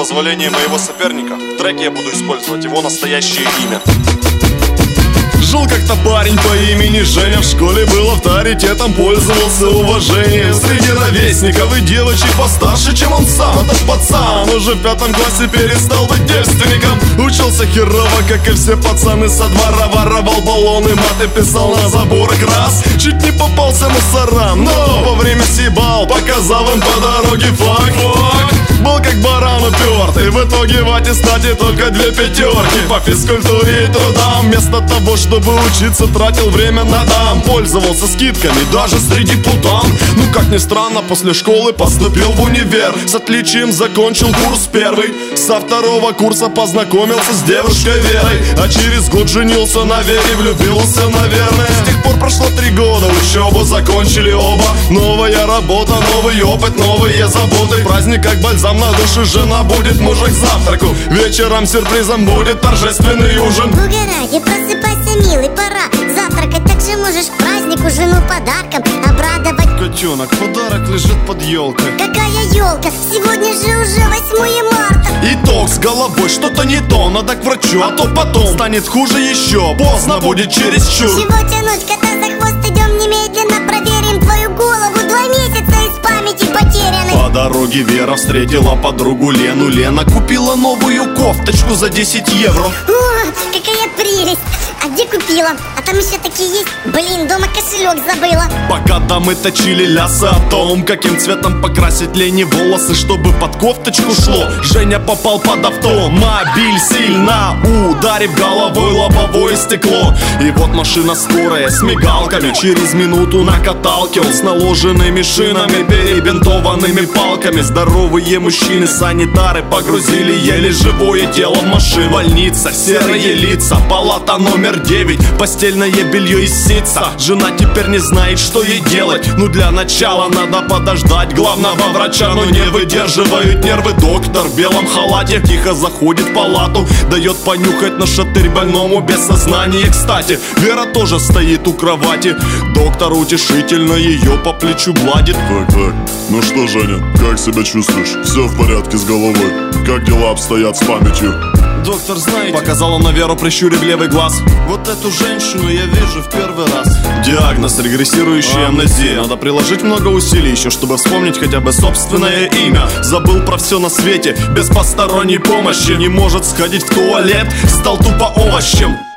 позволения моего соперника в треке я буду использовать его настоящее имя. Жил как-то парень по имени Женя. В школе был авторитетом, пользовался уважением среди ровесников и девочек постарше, чем он сам. Этот пацан уже в 5 классе перестал быть девственником. Учился херово, как и все пацаны со двора. Воровал баллоны, маты писал на заборах раз. Чуть не попался мусорам, но вовремя съебал, показал им по дороге флаг. Был как баран упертый, в итоге в аттестате только 2 пятерки. По физкультуре и трудам, вместо того, чтобы учиться, тратил время на дам. Пользовался скидками даже среди путан. Ну как ни странно, после школы поступил в универ. С отличием закончил курс первый. Со 2-го курса познакомился с девушкой Верой. А через год женился на Вере, влюбился, наверное. С тех пор прошло 3 года, учебу закончили оба. Новая работа, новый опыт, новые заботы. Праздник как бальзам на душу, жена будет мужа к завтраку. Вечером сюрпризом будет торжественный ужин. Угоради, просыпайся, милый, пора завтракать. Так же можешь к празднику жену подарком обрадовать. Котенок, подарок лежит под елкой. Какая елка? Сегодня же уже 8 марта. Итог с головой, что-то не то, надо к врачу, а то потом станет хуже еще. Поздно будет чересчур. Чего тянуть, кота за хвост, идем немедленно проверим твою голову. 2 месяца из памяти потеряны. По дороге Вера встретила подругу Лену. Лена купила новую кофточку за 10 евро. О, какая прелесть! А где купила? А там еще такие есть? Блин, дома кошелек забыла. Пока дамы точили лясы о том, каким цветом покрасить Лене волосы, чтобы под кофточку шло, Женя попал под автомобиль, сильно ударив головой лобовое стекло. И вот машина скорая с мигалками через минуту на каталке. Он с наложенными шинами, перебинтованными палками. Здоровые мужчины, санитары погрузили еле живое тело в машину. Больница, серые лица, палата номер 9, постельное белье из ситца. Жена теперь не знает, что ей делать. Ну для начала надо подождать главного врача, но не выдерживают нервы. Доктор в белом халате тихо заходит в палату, дает понюхать на шатырь больному без сознания. Кстати, Вера тоже стоит у кровати. Доктор утешительно ее по плечу гладит. Так, ну что, Женя, как себя чувствуешь? Все в порядке с головой? Как дела обстоят с памятью? Доктор, знаете, показал он на Веру, прищурив левый глаз, вот эту женщину я вижу в первый раз. Диагноз: регрессирующая амнезия. Надо приложить много усилий еще, чтобы вспомнить хотя бы собственное имя. Забыл про все на свете, без посторонней помощи. Не может сходить в туалет, стал тупо овощем.